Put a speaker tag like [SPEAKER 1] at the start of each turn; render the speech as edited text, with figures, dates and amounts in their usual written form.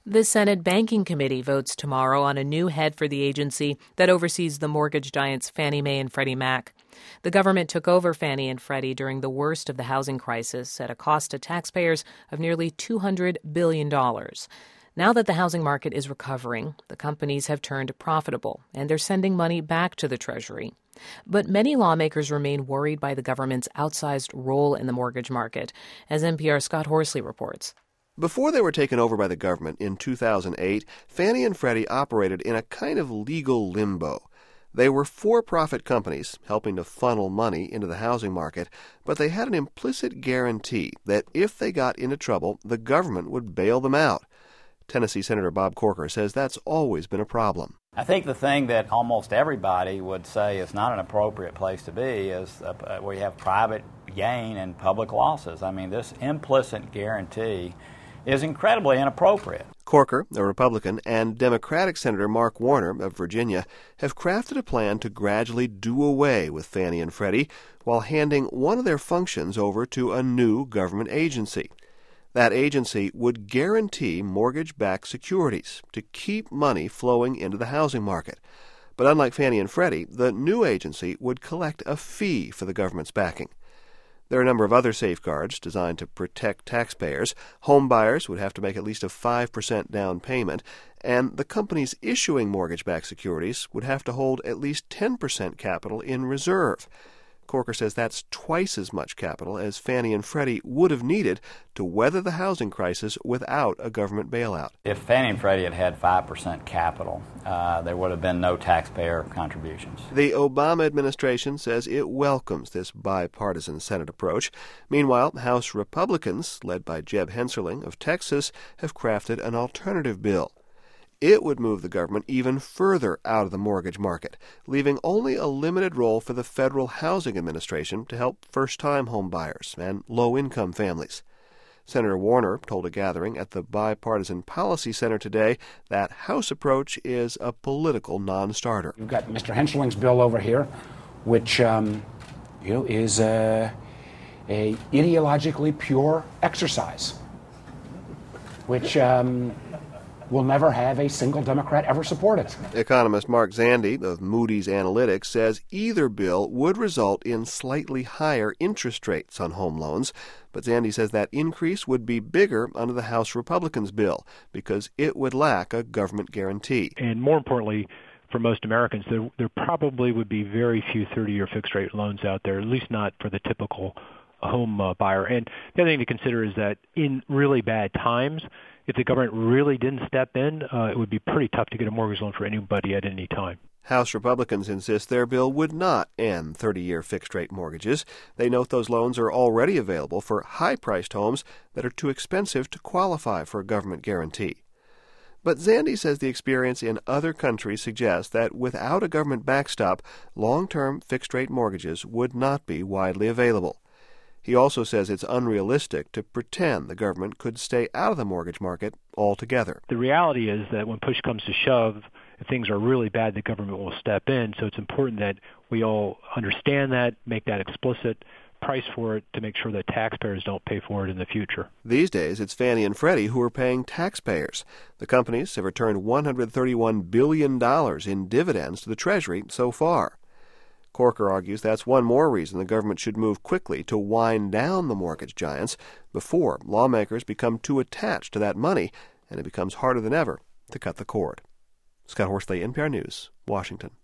[SPEAKER 1] The Senate Banking Committee votes tomorrow on a new head for the agency that oversees the mortgage giants Fannie Mae and Freddie Mac. The government took over Fannie and Freddie during the worst of the housing crisis at a cost to taxpayers of nearly $200 billion. Now that the housing market is recovering, the companies have turned profitable, and they're sending money back to the Treasury. But many lawmakers remain worried by the government's outsized role in the mortgage market, as NPR's Scott Horsley reports.
[SPEAKER 2] Before they were taken over by the government in 2008, Fannie and Freddie operated in a kind of legal limbo. They were for-profit companies helping to funnel money into the housing market, but they had an implicit guarantee that if they got into trouble, the government would bail them out. Tennessee Senator Bob Corker says that's always been a problem.
[SPEAKER 3] I think the thing that almost everybody would say is not an appropriate place to be is where you have private gain and public losses. I mean, this implicit guarantee is incredibly inappropriate.
[SPEAKER 2] Corker, a Republican, and Democratic Senator Mark Warner of Virginia have crafted a plan to gradually do away with Fannie and Freddie while handing one of their functions over to a new government agency. That agency would guarantee mortgage-backed securities to keep money flowing into the housing market. But unlike Fannie and Freddie, the new agency would collect a fee for the government's backing. There are a number of other safeguards designed to protect taxpayers. Home buyers would have to make at least a 5% down payment, and the companies issuing mortgage-backed securities would have to hold at least 10% capital in reserve. Corker says that's twice as much capital as Fannie and Freddie would have needed to weather the housing crisis without a government bailout.
[SPEAKER 3] If Fannie and Freddie had 5% capital, there would have been no taxpayer contributions.
[SPEAKER 2] The Obama administration says it welcomes this bipartisan Senate approach. Meanwhile, House Republicans, led by Jeb Hensarling of Texas, have crafted an alternative bill. It would move the government even further out of the mortgage market, leaving only a limited role for the Federal Housing Administration to help first-time home buyers and low-income families. Senator Warner told a gathering at the Bipartisan Policy Center today that House approach is a political non-starter.
[SPEAKER 4] You've got Mr. Hensling's bill over here, which is a ideologically pure exercise, which will never have a single Democrat ever support it.
[SPEAKER 2] Economist Mark Zandi of Moody's Analytics says either bill would result in slightly higher interest rates on home loans, but Zandi says that increase would be bigger under the House Republicans' bill because it would lack a government guarantee.
[SPEAKER 5] And more importantly, for most Americans, there probably would be very few 30-year fixed-rate loans out there, at least not for the typical home buyer. And the other thing to consider is that in really bad times, if the government really didn't step in, it would be pretty tough to get a mortgage loan for anybody at any time.
[SPEAKER 2] House Republicans insist their bill would not end 30-year fixed-rate mortgages. They note those loans are already available for high-priced homes that are too expensive to qualify for a government guarantee. But Zandi says the experience in other countries suggests that without a government backstop, long-term fixed-rate mortgages would not be widely available. He also says it's unrealistic to pretend the government could stay out of the mortgage market altogether.
[SPEAKER 5] The reality is that when push comes to shove, if things are really bad, the government will step in. So it's important that we all understand that, make that explicit, price for it to make sure that taxpayers don't pay for it in the future.
[SPEAKER 2] These days, it's Fannie and Freddie who are paying taxpayers. The companies have returned $131 billion in dividends to the Treasury so far. Corker argues that's one more reason the government should move quickly to wind down the mortgage giants before lawmakers become too attached to that money and it becomes harder than ever to cut the cord. Scott Horsley, NPR News, Washington.